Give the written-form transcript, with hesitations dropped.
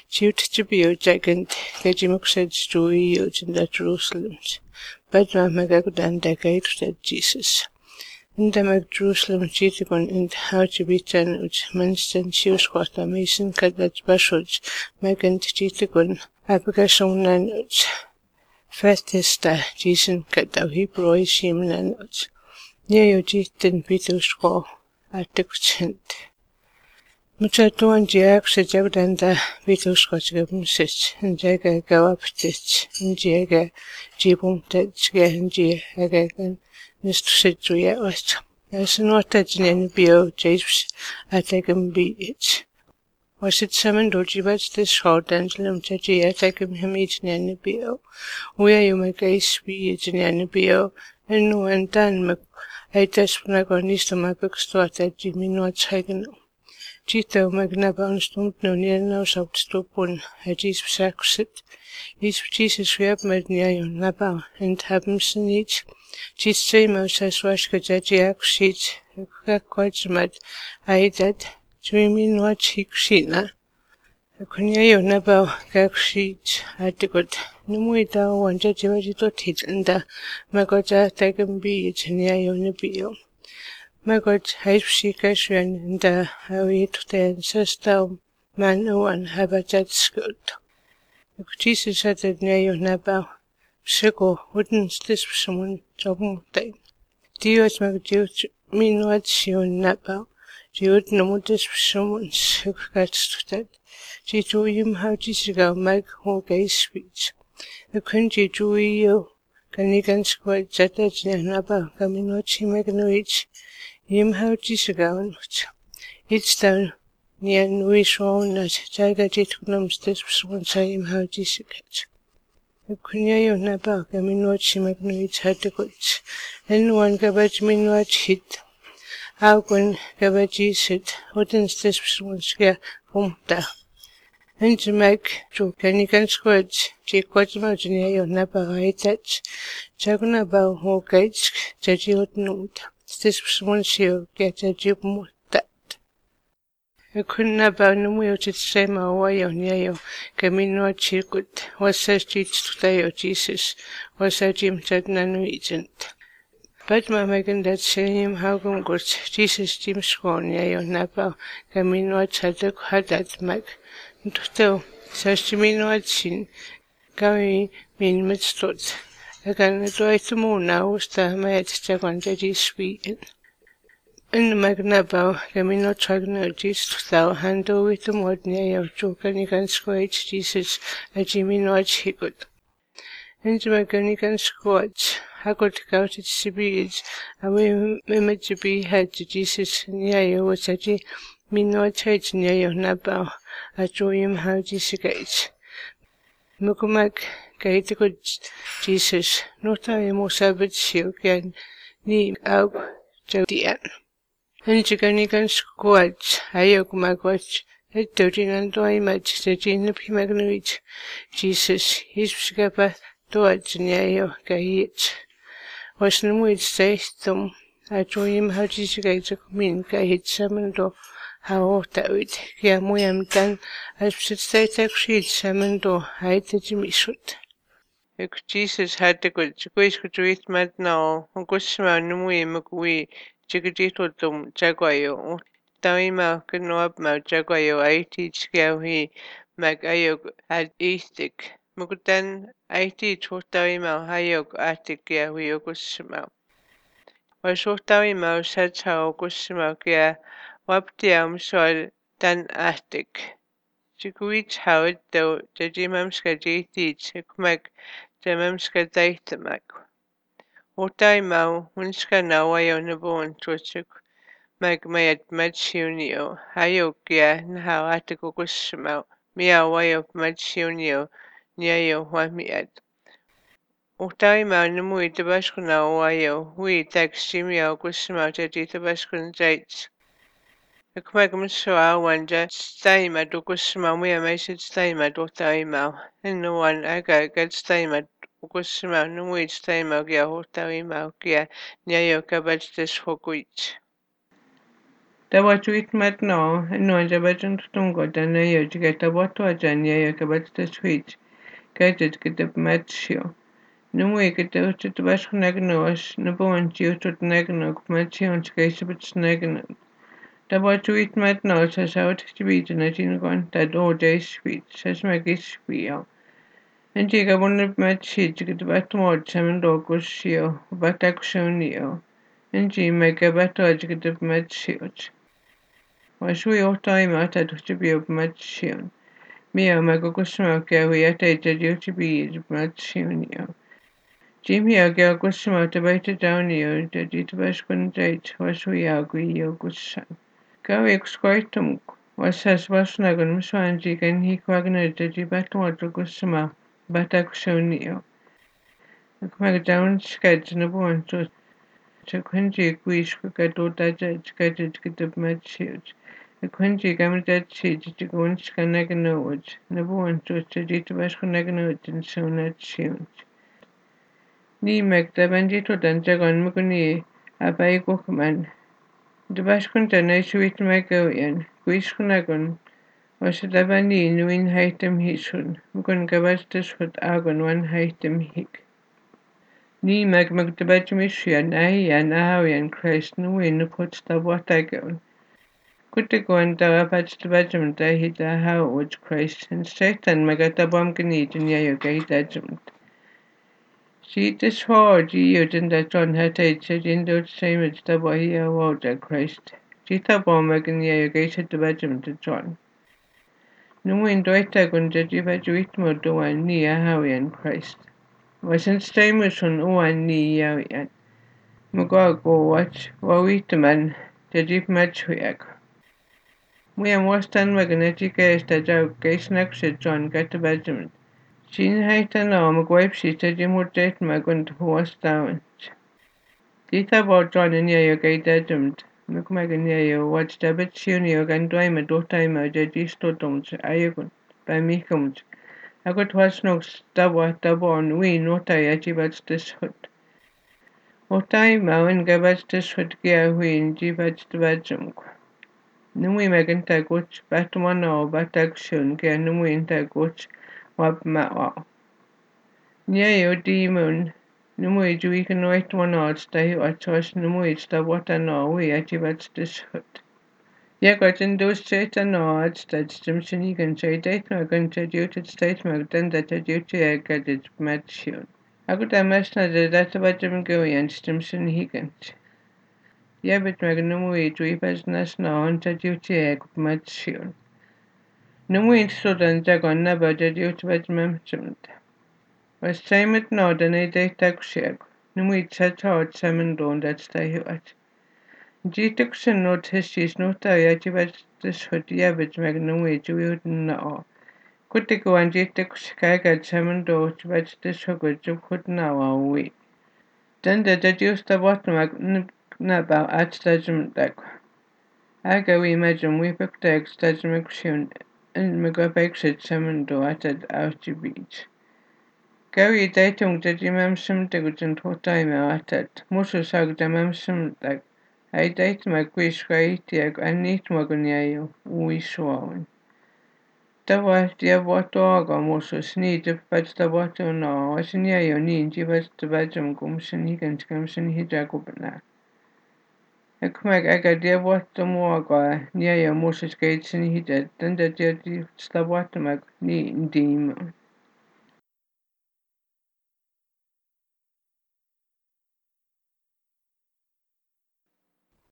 Chiutibio jagant Kajimuksaid Struios in the Jerusalems, but Magadan decade said Jesus. In the Mag Jerusalem Chitikon and how to be ten which Manston Siusquata Mason Kadat Bashuj, Magant Chitikon, Application Nanuch, Fastesta, Jason Katau Hebrew Shim Nanuch, Neo Jitin Peter Squaw, Articent. Muchatuan Jack said Jagdanda Beatles Scotch Gabumsich and Jagger go up stitch and Jagger Jibum Tetch and Jagagan Mr. Sidria was as not touching any bio James I take him be it. Was it summoned or Jibats this short Angelum Chachi I take him each nanny bio? Where you make ace be it in any bio and no one done I test when I got to my bookstore that Jimmy not taken. Chito magnaban stond no neer nou zou stoppen. Het is bezakzet. Jesus werp met neer naba en hebben ze niet. Chit tweemaal zes was gejajaak shit. Ik kwijt met hij dat. Jimmy nooit chic shina. Kun je naba kijk shit. Had ik het. Nu moet je daar want je wat tot hit en daar. Maar god ja tegen bij het neer ne bio. My God, I seek us and I wait to the ancestor man who and habitats good. Jesus had a near naba, Psycho, wouldn't this someone jogging thing? Dios magdiot me not see on naba, Diod no this someone's who gets to that. She told him how Jesus go make whole gay speech. The country drew you, can you can squat that naba, coming not she make no each. Him how Jisigawan, it's down near Nui Swan as Jagatit Gnums this one say him how Jisigat. The Kunyayo Naba, I mean what she magnoids had the goods, and one gabaj mean what hit. How when gabaji said, what is this one scare from da? And to make to Canican squads, take what's Marginayo Naba I touch, Jagunaba who gates, Jajiot note. This one she'll get a jib more that. I couldn't about no way to say my way on yayo, Camino Chirkut, was says Jesus today or Jesus, was a Jim said Nanuigent. But my making that same how come good Jesus Jim Swan yayo Napa, Camino Chaduk had that mag. And still, says Jimino had seen, going mean midstood. I can try to move now, the mad second that is sweet. In the magnaba, Camino Tragnologist, thou handle with the mod near of joke and you can squash Jesus, a Jimmy Notch he could. In the mechanical squads, I got out its sibids, and we mimic to be had to Jesus near you was a Jimmy Notch near your naba, I show him how Jesus gates. Mukumak. Gate good Jesus, not I am Sabbath silk and knee out to the end. And Chiganigan squads, I yoke my watch, at 13 and I match the gin of Magnoid. Jesus, his scabba, towards near your gate. Was no way to say them, I told him how Jesus gates come in, gate summoned or how that would get my am done, as the taxi summoned or hide the Jimmy shoot. Jesus had the good squeeze mad now, Gusma Nui Mugui, Chigito dum Jaguayo, Taima Kanoab Mount Jaguayo, I teach Gawi, Magayo had Eastic, Mugudan, I teach what Taima Hayok Attic Gawi Gusma. Was what Taima said how Gusma Gea, Waptiam soil dan Attic. Chiguich Howard though the Jimamska teach, Meg. Dememska datamak. Otai mau, unska nawa on the bone trochuk, magmayat madshunio, hayokia, now atiko gusmau, mia way of madshunio, niayo wamiat. Otai mau numui the baskuna wayo, we tax simia gusmau tati the baskun dates. The Kmagam saw one just staima do gusma, we a message staima do taimau, and no one aga got staima. Gusma no which time Gia Hota Maukia Neo Cabach des Foguich. Tawa tweet mat no, no jabajan tungo dana yo jigata wato ajanya yo kabata switch. Gadget get up mat show. No way get out to the bash nagnos, no bone you to nagnok, matchion case of its nagno. Tawa tweet mat no says out to be in a tin that all day sweet, says my gish wheel. And jiga one of mat sheet to get back to more chaman dogos shio, but action neo. And G make a better educative mat shield. Washui otaima atatuchibia machion. Mia magokusma kawi ataitajuchibi machionio. Jimmy aga kusma tabaita downio daditbashkun date washui agui yogushan. Kawi excoritum wasas wasnagun mswanji gan he quagna dadibatwater gusma batakushonio. Kumag down sketch nabuan to quinji guishkato dajet gadget get up machiot. The country gammated seed to go and scannaganowed, never want to study to Vasconaganowed and so not tuned. Ni make the bandito than Jagon Muguni, a bay Gokman. The Vasconta nice with Magoyan, Guisconagon, was the bandi knowing heightem hishun, Mugun gavastus with agon one heightem hick. Ni make the Bajamisha, Nahi and Ahawian Christ, no win puts the water. Kutikuan dapat bajam dahida hawaj Christ and Satan magatabam ganidin yayo gaidajam. She disford you in that John had age in those same as the boy award Christ. Jita bomb again yayo gated the bajam to John. No wind doitagun that you had witmo do one ni a hawian Christ. Wasn't stamus on one ni yawian. Mugago watch wawitaman the deep match weak. We am wastan magnetic esta jau gaisnak se John gat bajament. Sin heitan am gwaip si ta dimurdet magund huastan. Dita bo John in yo gaidajament. Mukmagan yo watch dabit siunio gan dwaima dotaima jadisto doms ayagun by mikums. Agot wasnox dabon we nota yajibats this hut. Otaima when gabats this hut gia huin jibats bajamk. Nui magenta goch batmana o batakshun ke nui inta goch wab mawa. Nye o demon nui jui kan wait one odds tahi achos nui sta wata no we achibats this hut. Ya gotin dos cheta no odds that stimson kan say date no kan tajuted state magden that tajuti agadit matshun. Aguta masna de databajam goi and stimson higant. Yabit magnumui dweebas nasna on taduti egg matchion. Numuin sudan jagon naba dadut vajmamchant. Was samet nodan a daytak shag. Numui chatod samandon that stahuat. Jitukson not his nota yajivat this hut yabit magnumui juud na. Kutiku and jituk skagat samando vat this hugud jukut na we. Then the dadus the bottom Naba at stajum dak. Aga we imagine we picked the stajum action and megabexit samando at outy beach. Gary datum the dimamsum degutin totaima at it. Musu sag dimamsum dak. I date my quish gaitiag and neat magunyayo, we swawn. Tawa dia wato musu sneed if but the wato no, as in yayo need jibas the bajum gumshin he can scamshin he jagubna. Ekmek agadia watta muaga nia ya Moses gates ni hidet tanda dia di slawattamak ni ndim.